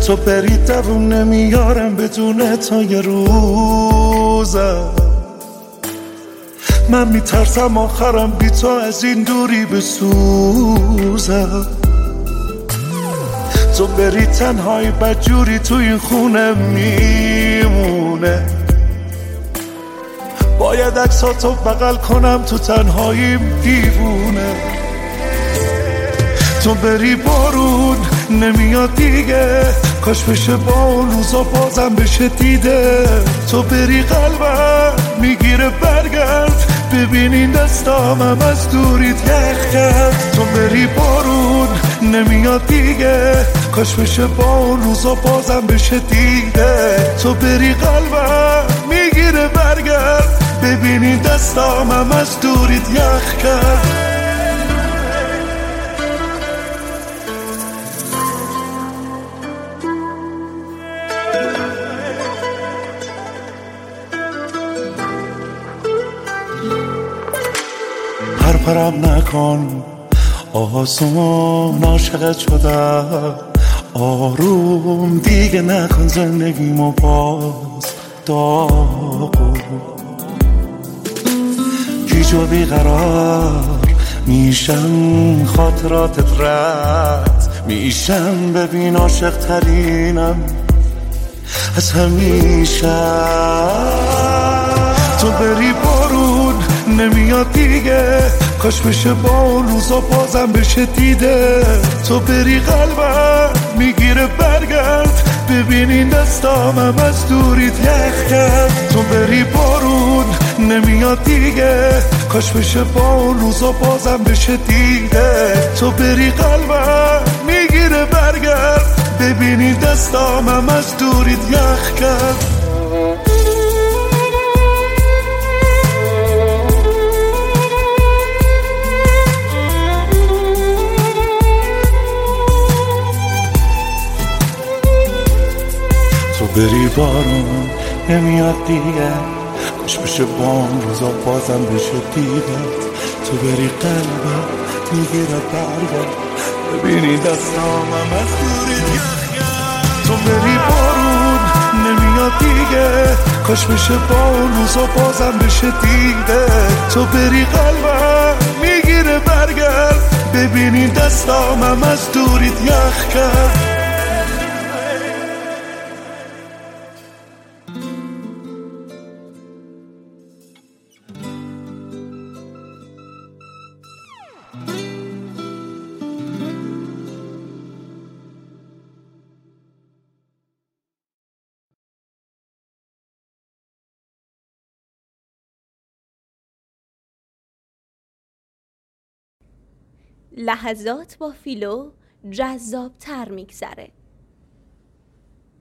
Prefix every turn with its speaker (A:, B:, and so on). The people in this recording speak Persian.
A: تو بری دووم نمیارم بدون تو یه روزم. من میترسم آخرم بی تو از این دوری بسوزم. تو بری تنهایی بدجوری تو این خونه میمونه. باید عکساتو بغل کنم تو تنهاییم دیوونه. تو بری بارون نمیاد دیگه، کاش بشه با اون روزا بازم بشه دیده. تو بری قلبم میگیره برگرد، ببین این دستامم از دوریت یخ کرد. تو بری بارون نمیاد دیگه، کاش بشه با اون روزا بازم بشه دیده. تو بری قلبم میگیره برگرد، ببین این دستامم از دوریت یخ کرد. پرپرم نکن آسون، عاشقت شدم آروم دیگه نکن زندگیمو باز داغو. گیج و بیقرار میشم خاطراتت رد میشم، ببین عاشق ترینم از همیشه. تو بری بارون نمیاد دیگه، کاش بشه با اون روزا بازم بشه دیده. تو بری قلبم میگیره برگرد، ببین این دستامم از دوریت یخ کرد. تو بری بارون نمیاد دیگه، کاش بشه با اون روزا بازم بشه دیده. تو بری قلبم میگیره برگرد، ببین این دستامم از دوریت یخ کرد. تو بری بارون نمیاد دیگه، کاش بشه با اون روزا بازم بشه دیده. تو بری قلبم میگیره برگرد، ببینی دستامم از دوریت یخ کرد. تو بری بارون نمیاد دیگه، کاش بشه با اون روزا بازم بشه دیده. تو بری قلبم میگیره برگرد، ببینی دستامم از دوریت یخ کرد.
B: لحظات با فیلو جذاب‌تر میگذره.